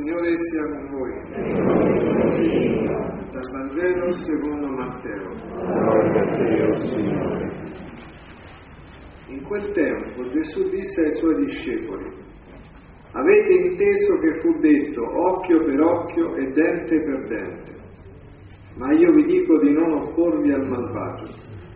Signore sia con voi. Dal Vangelo secondo Matteo. Gloria a te, o Signore. In quel tempo Gesù disse ai suoi discepoli: avete inteso che fu detto occhio per occhio e dente per dente, ma io vi dico di non opporvi al malvagio.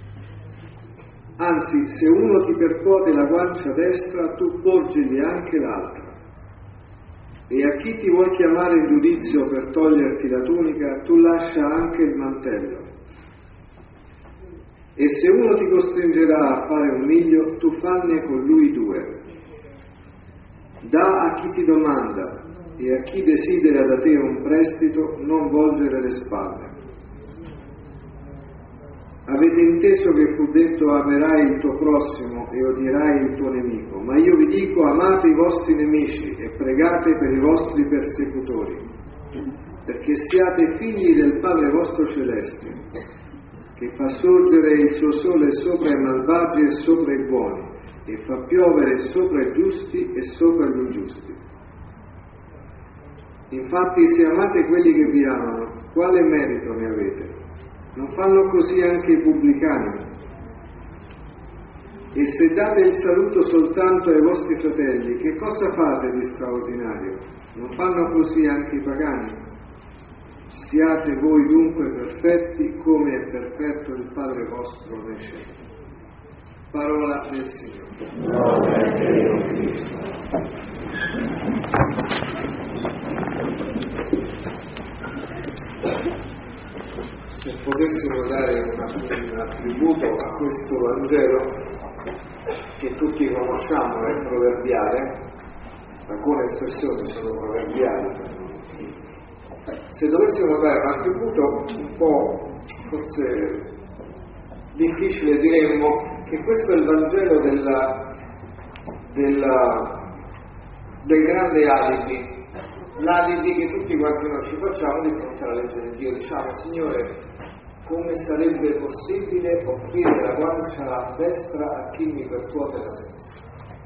Anzi, se uno ti percuote la guancia destra, tu porgili anche l'altra. E a chi ti vuol chiamare in giudizio per toglierti la tunica, tu lascia anche il mantello. E se uno ti costringerà a fare un miglio, tu fanne con lui 2. Dà a chi ti domanda, e a chi desidera da te un prestito, non volgere le spalle. Avete inteso che fu detto amerai il tuo prossimo e odierai il tuo nemico, ma io vi dico amate i vostri nemici e pregate per i vostri persecutori, perché siate figli del Padre vostro celeste, che fa sorgere il suo sole sopra i malvagi e sopra i buoni, e fa piovere sopra i giusti e sopra gli ingiusti. Infatti, se amate quelli che vi amano, quale merito ne avete? Non fanno così anche i pubblicani? E se date il saluto soltanto ai vostri fratelli, che cosa fate di straordinario? Non fanno così anche i pagani? Siate voi dunque perfetti, come è perfetto il Padre vostro nei cieli. Parola del Signore. Gloria a te, o Cristo. Se potessimo dare un attributo a questo Vangelo, che tutti conosciamo, è proverbiale, alcune espressioni sono proverbiali. Se dovessimo dare un attributo un po' forse difficile, diremmo che questo è il Vangelo del grande alibi, l'alibi che tutti quanti noi ci facciamo di fronte alla legge di Dio. Diciamo: Signore, come sarebbe possibile offrire la guancia a destra a chi mi percuote la sinistra?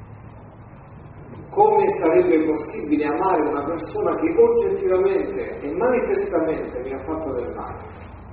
Come sarebbe possibile amare una persona che oggettivamente e manifestamente mi ha fatto del male?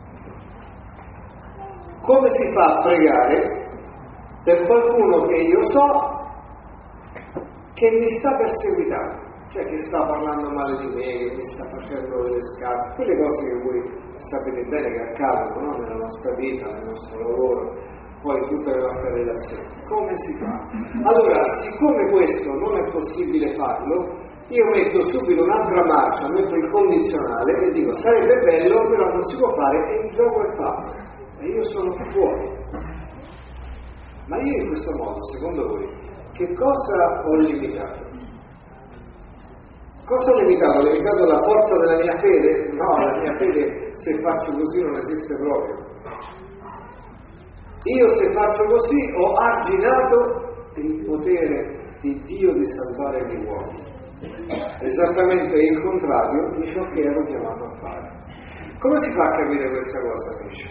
Come si fa a pregare per qualcuno che io so che mi sta perseguitando, cioè che sta parlando male di me, che mi sta facendo delle scarpe, quelle cose che voi sapete bene che accadono, no? Nella nostra vita, nel nostro lavoro, poi in tutte le nostre relazioni. Come si fa? Allora, siccome questo non è possibile farlo, io metto subito un'altra marcia, metto il condizionale e dico: sarebbe bello, però non si può fare, e il gioco è fatto e io sono fuori. Ma io in questo modo, secondo voi, che cosa ho limitato? Cosa ho limitato? Ho limitato la forza della mia fede? No, la mia fede, se faccio così, non esiste proprio. Io, se faccio così, ho arginato il potere di Dio di salvare gli uomini. Esattamente il contrario di ciò che ero chiamato a fare. Come si fa a capire questa cosa, amici?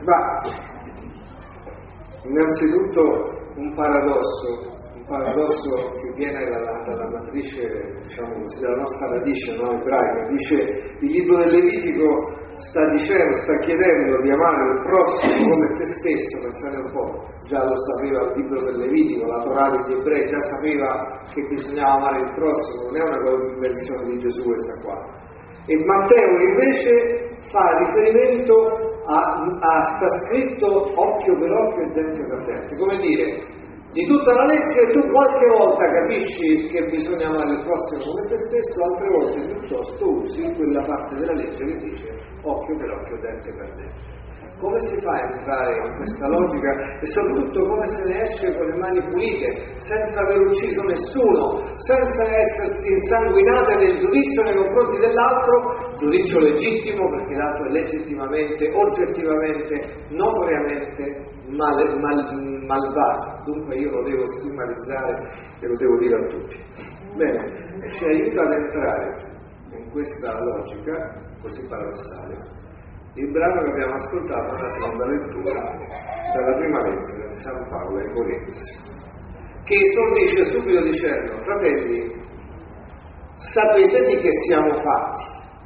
Innanzitutto un paradosso che viene dalla matrice, diciamo così, dalla nostra radice, no, ebraica. Dice: il libro del Levitico sta chiedendo di amare il prossimo come te stesso. Pensate un po', già lo sapeva il libro del Levitico, la Torah degli ebrei già sapeva che bisognava amare il prossimo, non è una invenzione di Gesù questa qua. E Matteo invece fa riferimento sta scritto occhio per occhio e dente per dente, come dire, di tutta la legge tu qualche volta capisci che bisogna amare il prossimo come te stesso, altre volte piuttosto usi quella parte della legge che dice occhio per occhio, dente per dente. Come si fa a entrare in questa logica e soprattutto come se ne esce con le mani pulite, senza aver ucciso nessuno, senza essersi insanguinate nel giudizio nei confronti dell'altro, giudizio legittimo perché l'altro è legittimamente, oggettivamente, notoriamente malvagio, dunque io lo devo stigmatizzare e lo devo dire a tutti. Bene, ci aiuta ad entrare in questa logica così paradossale il brano che abbiamo ascoltato nella seconda lettura dalla prima lettera di San Paolo ai Corinzi, che esordisce subito dicendo: fratelli, sapete di che siamo fatti,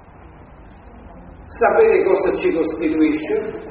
sapete cosa ci costituisce.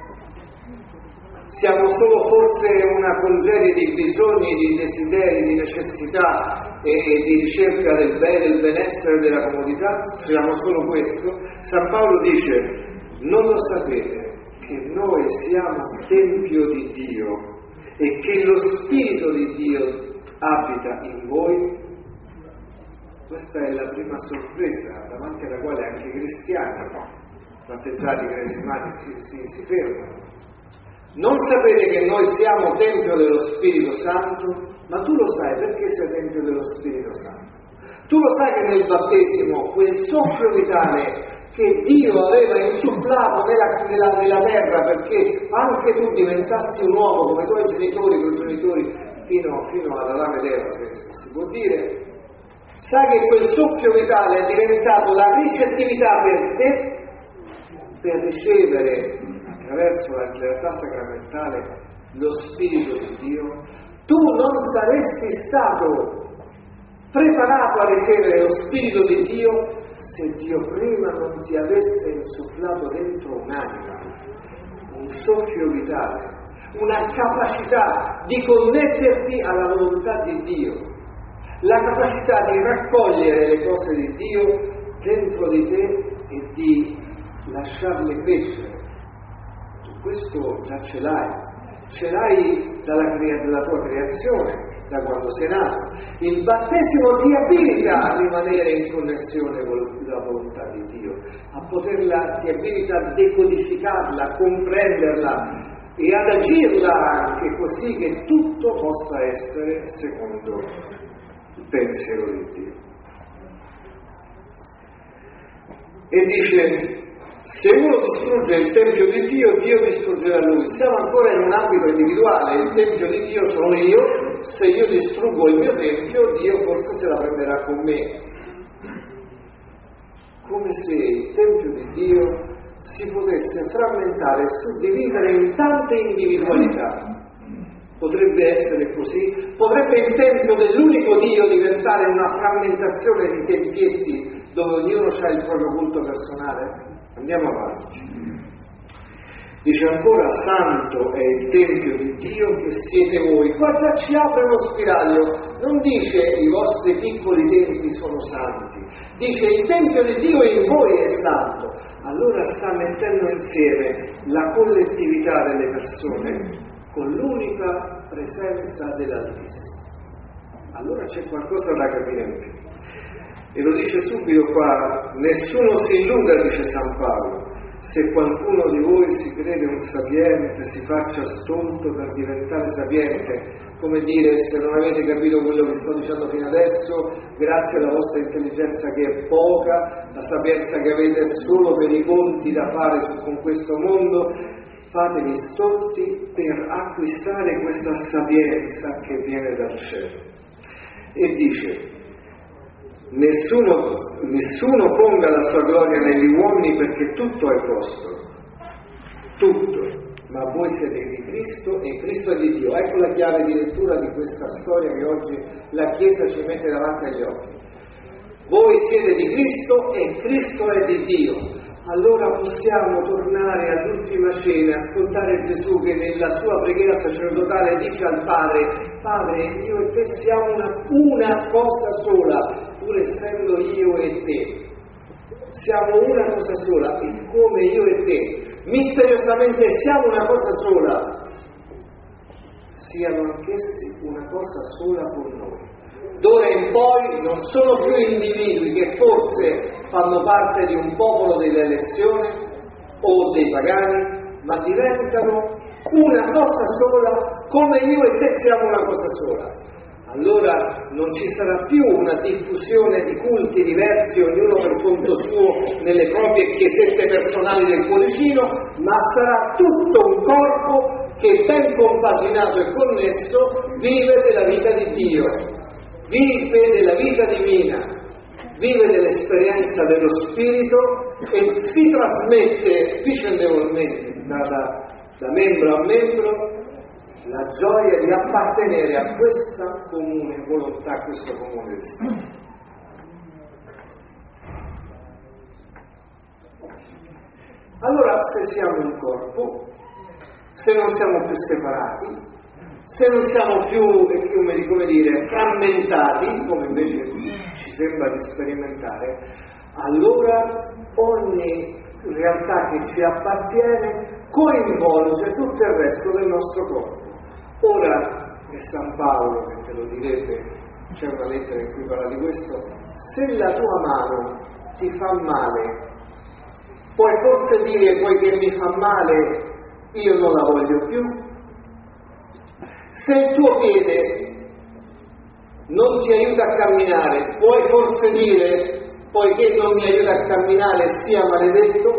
Siamo solo forse una congerie di bisogni, di desideri, di necessità e di ricerca del bene, del benessere, della comodità? Siamo solo questo? San Paolo dice: non lo sapete che noi siamo Tempio di Dio e che lo Spirito di Dio abita in voi? Questa è la prima sorpresa davanti alla quale anche i cristiani, battezzati, cresimati, si fermano. Non sapete che noi siamo Tempio dello Spirito Santo? Ma tu lo sai perché sei Tempio dello Spirito Santo? Tu lo sai che nel battesimo quel soffio vitale che Dio aveva insufflato nella terra perché anche tu diventassi un uomo come i tuoi genitori, progenitori, fino ad Adamo ed Eva, se si può dire, sai che quel soffio vitale è diventato la ricettività per te per ricevere attraverso la realtà sacramentale lo Spirito di Dio. Tu non saresti stato preparato a ricevere lo Spirito di Dio se Dio prima non ti avesse insufflato dentro un'anima, un soffio vitale, una capacità di connetterti alla volontà di Dio, la capacità di raccogliere le cose di Dio dentro di te e di lasciarle crescere. Questo già ce l'hai dalla tua creazione, da quando sei nato. Il battesimo ti abilita a rimanere in connessione con la volontà di Dio, ti abilita a decodificarla, a comprenderla e ad agirla anche così che tutto possa essere secondo il pensiero di Dio. E dice: se uno distrugge il Tempio di Dio, Dio distruggerà lui. Siamo ancora in un ambito individuale, il Tempio di Dio sono io, se io distruggo il mio Tempio, Dio forse se la prenderà con me. Come se il Tempio di Dio si potesse frammentare e suddividere in tante individualità. Potrebbe essere così? Potrebbe il Tempio dell'unico Dio diventare una frammentazione di tempietti dove ognuno ha il proprio culto personale? Andiamo avanti. Dice ancora: santo è il Tempio di Dio che siete voi. Qua già ci apre uno spiraglio, non dice i vostri piccoli tempi sono santi, dice il Tempio di Dio in voi è santo. Allora sta mettendo insieme la collettività delle persone con l'unica presenza dell'Altissimo. Allora c'è qualcosa da capire in più. E lo dice subito qua: nessuno si illuda, dice San Paolo, se qualcuno di voi si crede un sapiente, si faccia stolto per diventare sapiente, come dire, se non avete capito quello che sto dicendo fino adesso, grazie alla vostra intelligenza che è poca, la sapienza che avete è solo per i conti da fare con questo mondo, fatevi stolti per acquistare questa sapienza che viene dal cielo. E dice: Nessuno ponga la sua gloria negli uomini, perché tutto è vostro, tutto, ma voi siete di Cristo e Cristo è di Dio. Ecco la chiave di lettura di questa storia che oggi la Chiesa ci mette davanti agli occhi. Voi siete di Cristo e Cristo è di Dio. Allora possiamo tornare all'ultima cena, ascoltare Gesù che nella sua preghiera sacerdotale dice al Padre: Padre, io e te siamo una cosa sola, pur essendo io e te. Siamo una cosa sola, e come io e te misteriosamente siamo una cosa sola, siano anch'essi una cosa sola con noi. D'ora in poi non sono più individui che forse fanno parte di un popolo dell'elezione o dei pagani, ma diventano una cosa sola, come io e te siamo una cosa sola. Allora non ci sarà più una diffusione di culti diversi, ognuno per conto suo, nelle proprie chiesette personali del cuoricino, ma sarà tutto un corpo che, ben compaginato e connesso, vive della vita di Dio, vive della vita divina, vive dell'esperienza dello Spirito e si trasmette vicendevolmente da membro a membro la gioia di appartenere a questa comune volontà, a questo comune destino. Allora, se siamo un corpo, se non siamo più separati, se non siamo più, come dire, frammentati, come invece ci sembra di sperimentare, allora ogni realtà che ci appartiene coinvolge tutto il resto del nostro corpo. Ora è San Paolo che te lo direbbe, c'è una lettera in cui parla di questo: se la tua mano ti fa male, puoi forse dire, poiché mi fa male, io non la voglio più? Se il tuo piede non ti aiuta a camminare, puoi forse dire, poiché non mi aiuta a camminare, sia maledetto?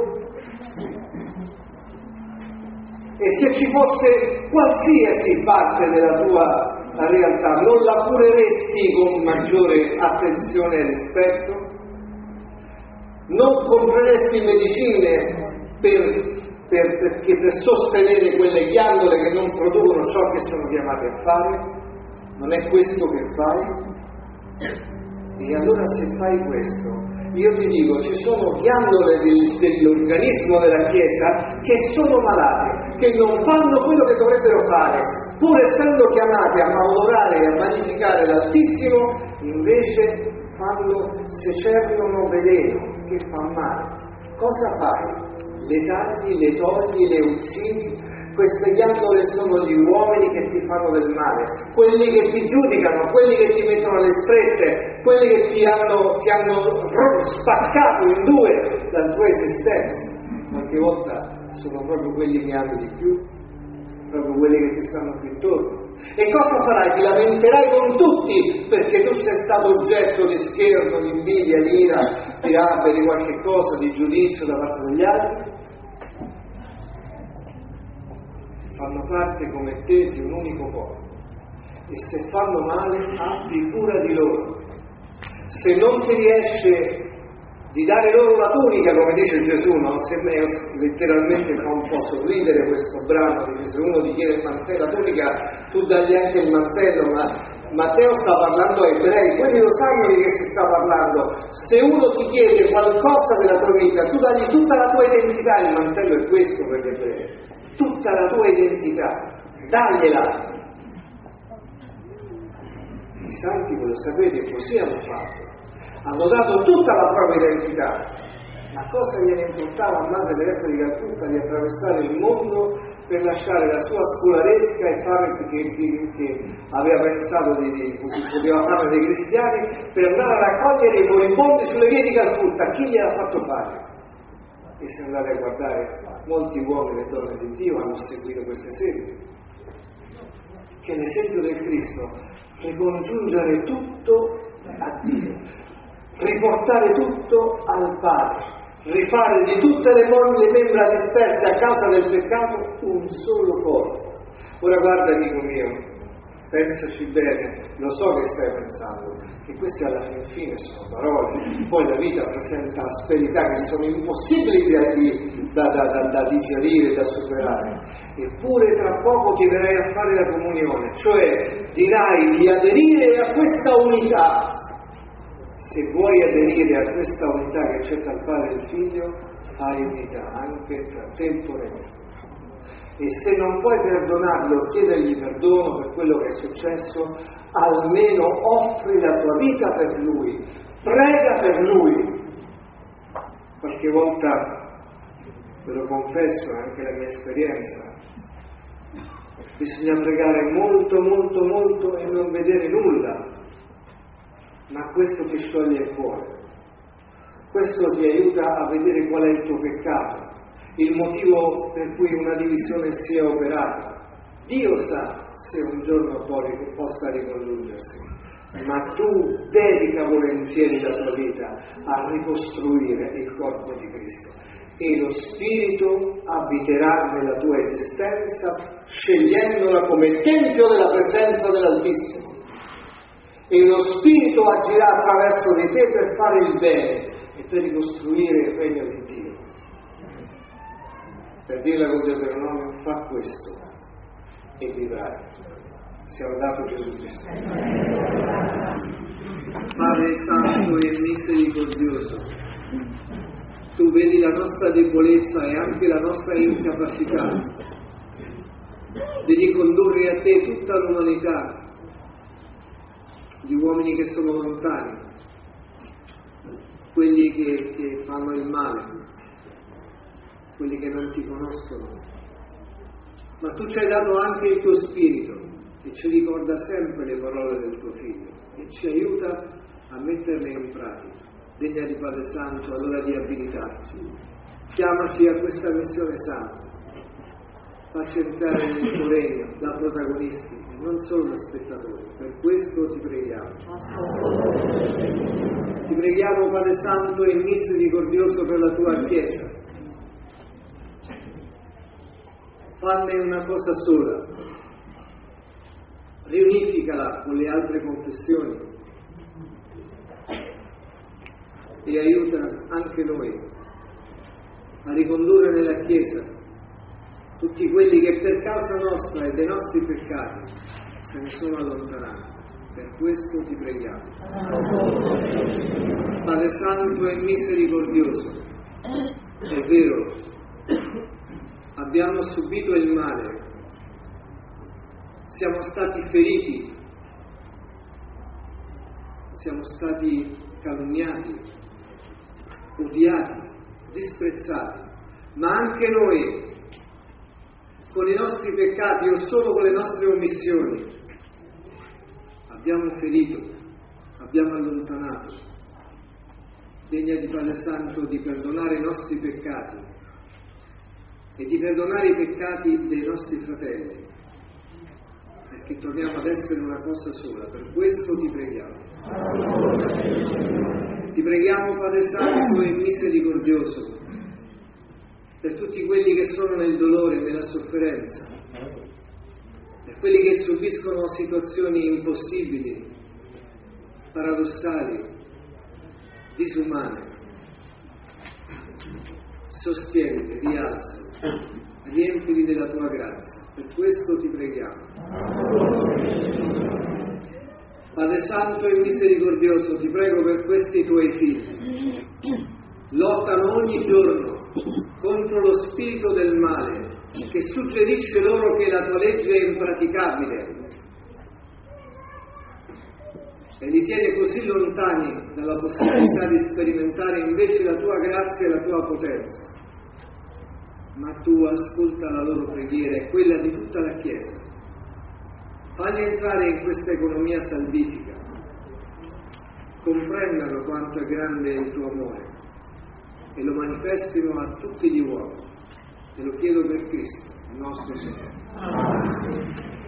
E se ci fosse qualsiasi parte della tua realtà, non la cureresti con maggiore attenzione e rispetto? Non compreresti medicine perché per sostenere quelle ghiandole che non producono ciò che sono chiamate a fare? Non è questo che fai? E allora se fai questo, io ti dico, ci sono ghiandole dell'organismo della Chiesa che sono malate, che non fanno quello che dovrebbero fare, pur essendo chiamate a maudorare e a magnificare l'Altissimo, invece secernono veleno che fa male. Cosa fai? Le tagli, le togli, le uccidi? Queste ghiandole sono gli uomini che ti fanno del male, quelli che ti giudicano, quelli che ti mettono alle strette, quelli che ti hanno spaccato in due la tua esistenza. Qualche volta sono proprio quelli che ami di più, proprio quelli che ti stanno più intorno. E cosa farai? Ti lamenterai con tutti perché tu sei stato oggetto di scherno, di invidia, di ira, di rabbia, di qualche cosa, di giudizio da parte degli altri? Fanno parte come te di un unico corpo, e se fanno male abbi cura di loro. Se non ti riesce di dare loro la tunica, come dice Gesù, no? Se me letteralmente fa un po' sorridere questo brano, dice: se uno ti chiede il mantello, la tunica, tu dagli anche il mantello, ma Matteo sta parlando ai ebrei, quelli lo sanno di che si sta parlando. Se uno ti chiede qualcosa della tua vita, tu dagli tutta la tua identità, il mantello è questo per gli ebrei, tutta la tua identità, dagliela. I santi, voi lo sapete, così hanno fatto. Hanno dato tutta la propria identità. Ma cosa gliene importava a Madre Teresa di Calcutta di attraversare il mondo per lasciare la sua scolaresca e fare che aveva pensato così poteva fare dei cristiani, per andare a raccogliere i moribondi sulle vie di Calcutta? Chi gliel'ha fatto fare? E se andate a guardare, molti uomini e donne di Dio hanno seguito questo esempio, che è l'esempio del Cristo: ricongiungere tutto a Dio, riportare tutto al Padre, rifare di tutte le membra disperse a causa del peccato un solo corpo. Ora guarda, amico mio, pensaci bene, lo so che stai pensando, che queste alla fine sono parole, poi la vita presenta asperità che sono impossibili da digerire, da superare. Eppure tra poco ti verrai a fare la comunione, cioè dirai di aderire a questa unità. Se vuoi aderire a questa unità che c'è tra il Padre e il Figlio, fai unità anche tra tempo e tempo. E se non puoi perdonarlo, chiedergli perdono per quello che è successo, almeno offri la tua vita per lui, prega per lui. Qualche volta, ve lo confesso, è anche la mia esperienza, bisogna pregare molto, molto, molto e non vedere nulla. Ma questo ti scioglie il cuore, questo ti aiuta a vedere qual è il tuo peccato, il motivo per cui una divisione sia operata. Dio sa se un giorno possa ricongiungersi, ma tu dedica volentieri la tua vita a ricostruire il corpo di Cristo, e lo Spirito abiterà nella tua esistenza, scegliendola come tempio della presenza dell'Altissimo. E lo Spirito agirà attraverso di te per fare il bene e per ricostruire il regno di Dio. Per dirla con Deuteronomio, fa questo e vivrai. Sia lodato Gesù Cristo. Padre Santo e Misericordioso, Tu tu vedi la nostra debolezza e anche la nostra incapacità di ricondurre a te tutta l'umanità di uomini che sono lontani, quelli che fanno il male, quelli che non ti conoscono. Ma tu ci hai dato anche il tuo spirito che ci ricorda sempre le parole del tuo figlio e ci aiuta a metterle in pratica. Degna di Padre Santo, allora di abilitarci. Chiamaci a questa missione santa. Facci entrare nel tuo regno da protagonisti e non solo da spettatori. Per questo ti preghiamo. Ti preghiamo, Padre Santo e misericordioso, per la tua Chiesa. Fanne una cosa sola. Riunificala con le altre confessioni e aiuta anche noi a ricondurre nella Chiesa tutti quelli che per causa nostra e dei nostri peccati se ne sono allontanati. Per questo ti preghiamo. Padre Santo e misericordioso, è vero, abbiamo subito il male, siamo stati feriti, siamo stati calunniati, odiati, disprezzati, ma anche noi, con i nostri peccati o solo con le nostre omissioni, abbiamo ferito, abbiamo allontanato. Degna di Padre Santo di perdonare i nostri peccati e di perdonare i peccati dei nostri fratelli, perché torniamo ad essere una cosa sola. Per questo ti preghiamo. Ti preghiamo, Padre Santo e misericordioso, per tutti quelli che sono nel dolore e nella sofferenza, per quelli che subiscono situazioni impossibili, paradossali, disumane. Sostienili, rialzali, riempili della tua grazia. Per questo ti preghiamo. Padre Santo e misericordioso, ti prego per questi tuoi figli. Lottano ogni giorno contro lo spirito del male che suggerisce loro che la tua legge è impraticabile e li tiene così lontani dalla possibilità di sperimentare invece la tua grazia e la tua potenza. Ma tu ascolta la loro preghiera e quella di tutta la Chiesa. Fagli entrare in questa economia salvifica, comprendano quanto è grande il tuo amore e lo manifestino a tutti gli uomini. Te lo chiedo per Cristo, il nostro Signore.